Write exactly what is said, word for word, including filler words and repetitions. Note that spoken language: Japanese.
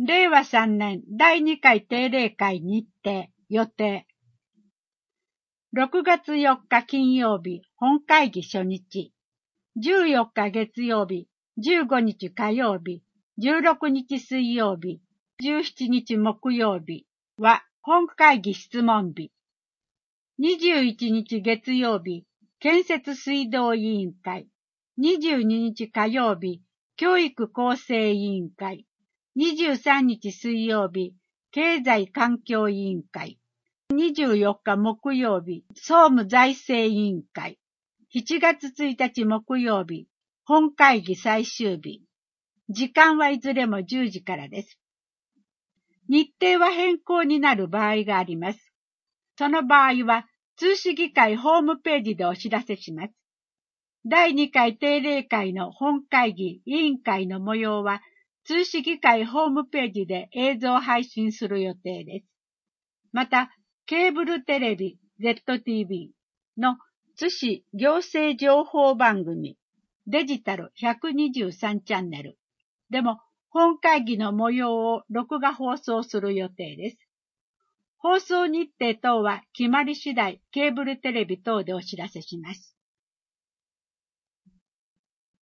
れいわさんねんだいにかい定例会日程予定。ろくがつよっか金曜日本会議初日。じゅうよっか月曜日、じゅうごにち火曜日、じゅうろくにち水曜日、じゅうしちにち木曜日は本会議質問日。にじゅういちにち月曜日、建設水道委員会。にじゅうににち火曜日、教育厚生委員会。にじゅうさんにち水曜日、経済環境委員会。にじゅうよっか木曜日、総務財政委員会。しちがつついたち木曜日、本会議最終日。時間はいずれもじゅうじからです。日程は変更になる場合があります。その場合は、通市議会ホームページでお知らせします。だいにかい定例会の本会議委員会の模様は、通市議会ホームページで映像配信する予定です。また、ケーブルテレビ ゼットティービー の津市行政情報番組デジタルひゃくにじゅうさんチャンネルでも本会議の模様を録画放送する予定です。放送日程等は決まり次第ケーブルテレビ等でお知らせします。